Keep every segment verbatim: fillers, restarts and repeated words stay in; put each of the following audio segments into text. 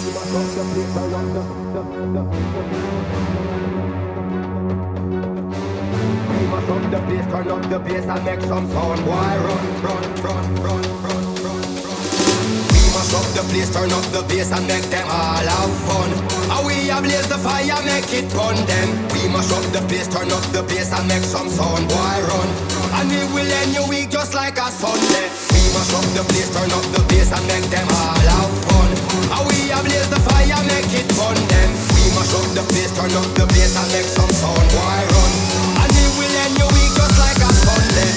The place, turn up the bass and make some sound. Why run, run, run, run, run, run, run. We must up the place, turn up the bass and make them all have fun. And we ablaze the fire, make it burn them. We must up the place, turn up the bass and make some sound. Why run? And we will end your week just like a Sunday. We must up the place, turn up the bass and make them all have fun. And we ablaze the fire, make it burn them. We must up the place, turn up the bass and make some sound. Why run? And we will end your week just like a Sunday.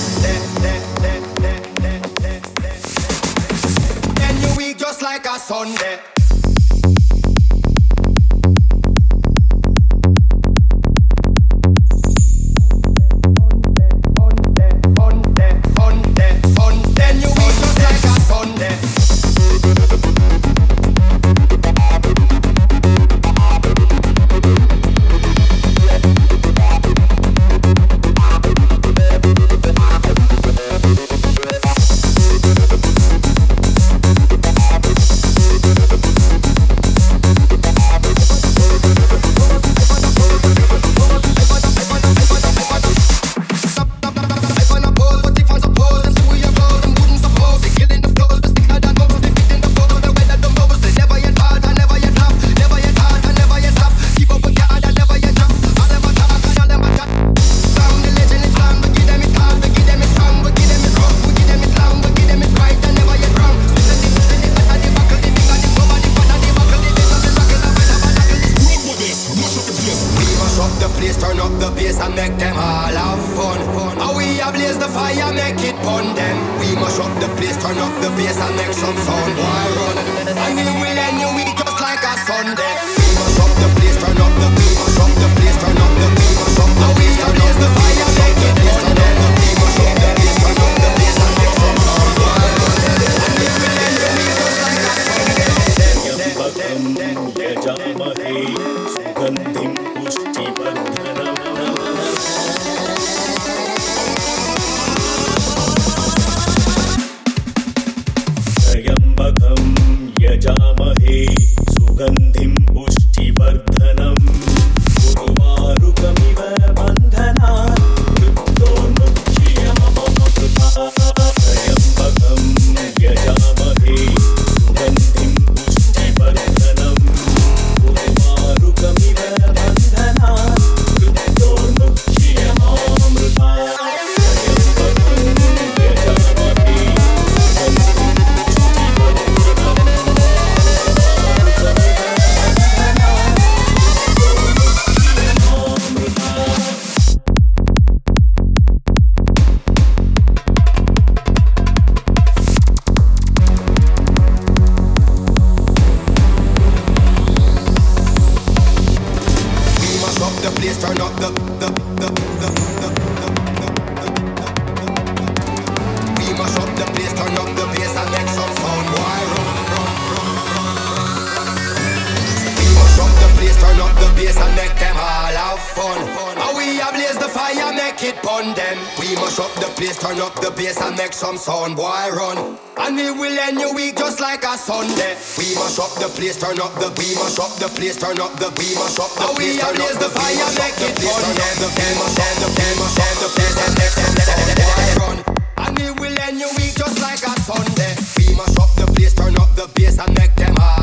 End your week just like a Sunday. Some sound, boy, run. And we will end your week just like a Sunday. We must up the place, turn up the. We must up the place, turn up the. We must up the place, turn up the fire, make it burn. The we must up the. We must up the place and make some sound, boy, run. And we will end your week just like a Sunday. We must up the place, turn up the bass and make them hard.